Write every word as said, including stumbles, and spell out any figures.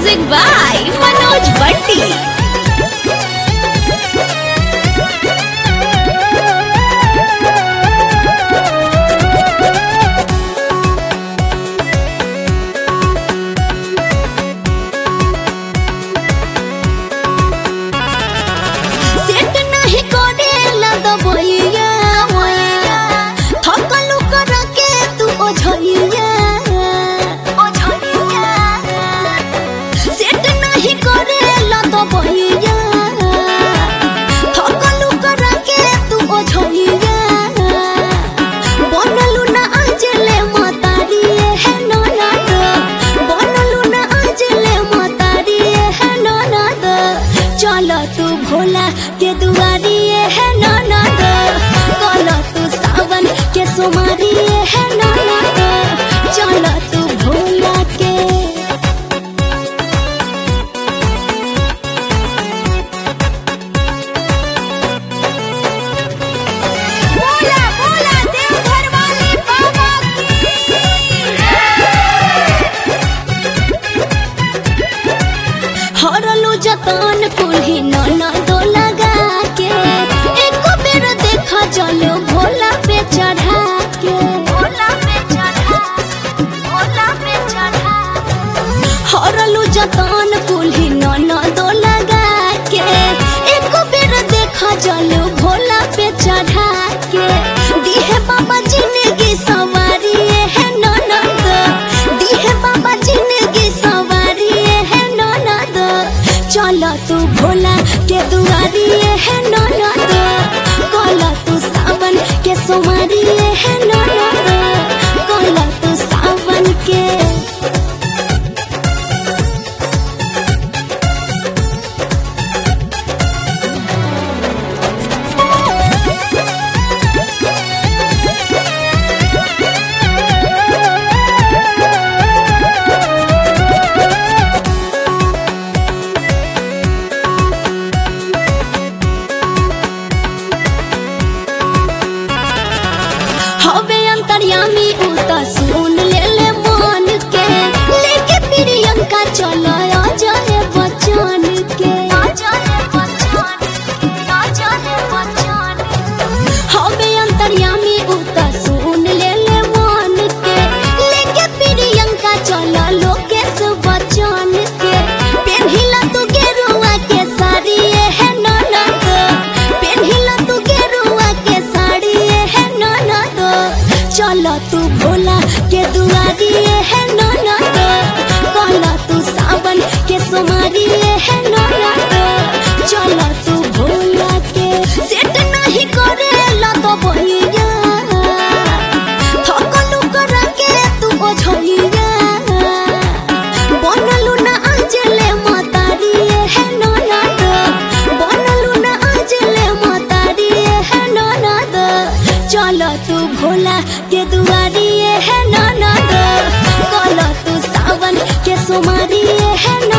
Music by Manoj Bunty. तू भोला के दुआरी है ननद, कल तू सावन के सोमारी है ननद, चल तू भोला के। भोला भोला देवघर वाले बाबा की। हरलू जतन कुल्ही ननद लगा के, एक बेर देखा चलो भोला पे चढ़ा के, भोला पे चढ़ा, भोला पे चढ़ा। हरलू जतन कुल्ही ननद लगा के, एक बेर देखा चलो भोला पे चढ़ा के। दिहे बाबा जिंदगी सवारी है ननद, दिहे बाबा जिंदगी सवारी है ननद, चल तू भोला के दुआरी है ननद, कल तू सावन के सोमारी है ननद, कल तू सावन के। हवे अंतर्यामी उता सुन ले ले मन के, लेके प्रियंका चला आ जाए बचन के, आ जाए बचन के, आ जाए बचन। हवे अंतर्यामी उता सुन ले ले मन के, लेके प्रियंका चला लोकेश बचन के। पेन्हिला तू गेरुआ के साड़ी है ननद, पेन्हिला तू गेरुआ के साड़ी है ननद, चल तू भोला के दुआरी है ननद, कल तू सावन के सोमारी है ननद, चल तू भोला के। सेट नहीं करेला तो बहिया, थकलू करा के तू ओझलिया, बनलू ना आजले मतारी है ननद, बनलू ना आजले मतारी है ननद, चल तू भोला के दुआरी है ननद, कल तू सावन के सोमारी है ननद।